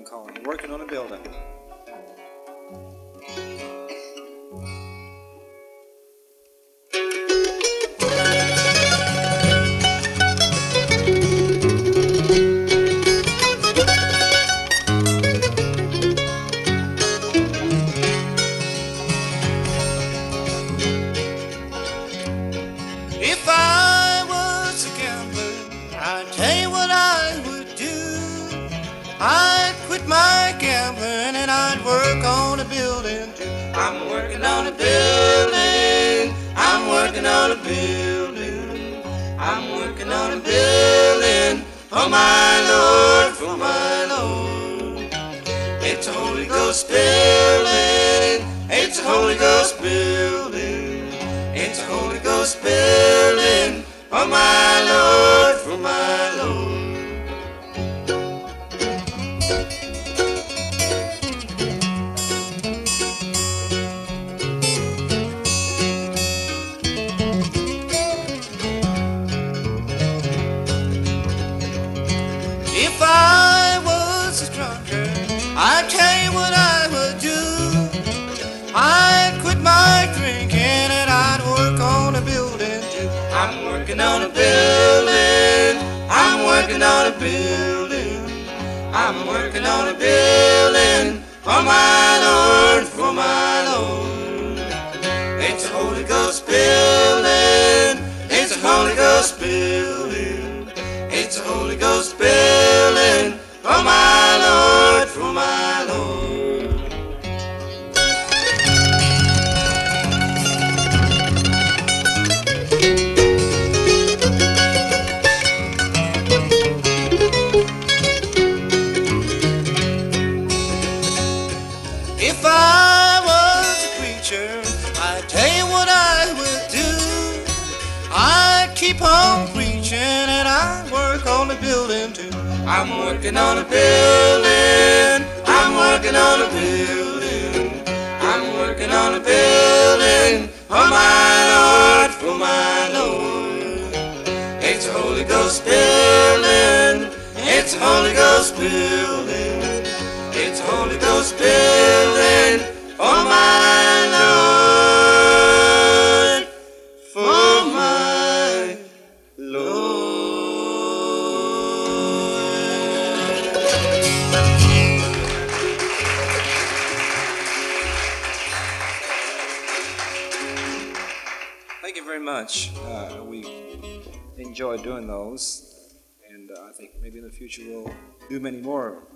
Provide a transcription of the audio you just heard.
calling. Working on a building. If I was a gambler, I'd tell you what I would do. I'd quit my gambling and I'd work on a building too. I'm working on a building. I'm working on a building. I'm working on a building for my Lord, for my Lord. It's a Holy Ghost building. It's a Holy Ghost building. It's a Holy Ghost building for my Lord, for my Lord. If I was a drunkard, I'd tell you what I would do. I'd quit my drinking and I'd work on a building too. I'm working on a building. I'm working on a building. I'm working on a building for my Lord, for my Lord. It's a Holy Ghost building. It's a Holy Ghost building. It's a Holy Ghost building for my Lord, for my Lord. If I was a preacher, I'd tell you what I would do. I'd keep on preaching and I'd work on the building too. I'm working on a building. I'm working on a building. I'm working on a building for my Lord, for my Lord. It's a Holy Ghost building. It's a Holy Ghost building. It's a Holy Ghost building for my Lord, for my Lord. Thank you very much. We enjoy doing those, and I think maybe in the future we'll do many more